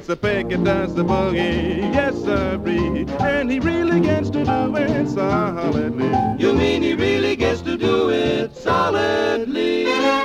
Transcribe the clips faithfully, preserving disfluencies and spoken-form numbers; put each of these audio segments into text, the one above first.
It's a pig that does the boogie, yes sirree, and he really gets to do it solidly. You mean he really gets to do it solidly?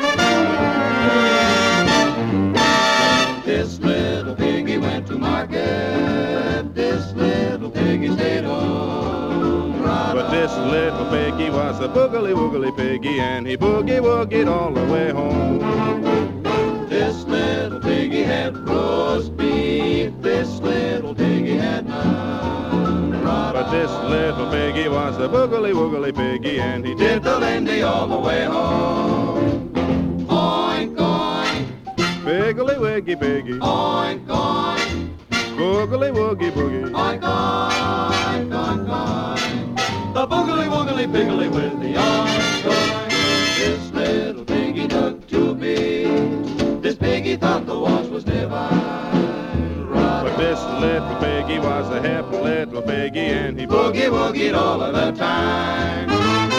This little piggy went to market. This little piggy stayed home. But this little piggy was a boogly woogly piggy, and he boogie woogied all the way home. This little piggy had roast beef. This little piggy had none. But this little piggy was a boogly woogly piggy, and he did the lindy all the way home. Oink, oink. Piggly wiggy piggy. Oink, oink. Boogly woogie boogie. Oink, oink, oink, oink. The boogly woogly piggly with the oink, oink. This little piggy dug too big. This piggy thought the wash was divine. But this little piggy was a hip little piggy, and he boogie woogied all of the time.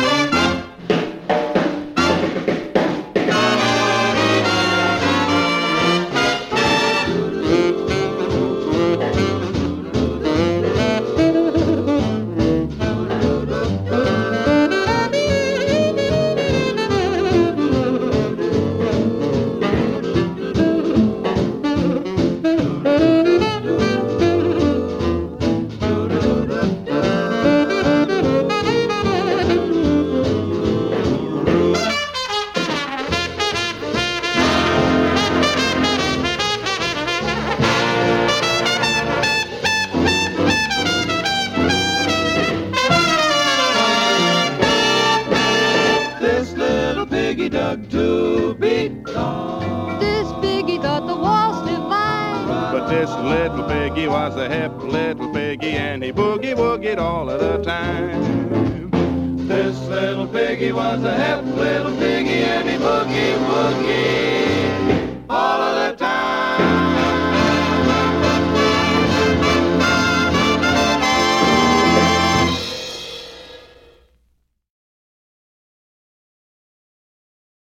Dug to be gone. This piggy thought the waltz divine. But this little piggy was a hip little piggy, and he boogie woogied all of the time. This little piggy was a hip little piggy, and he boogie woogied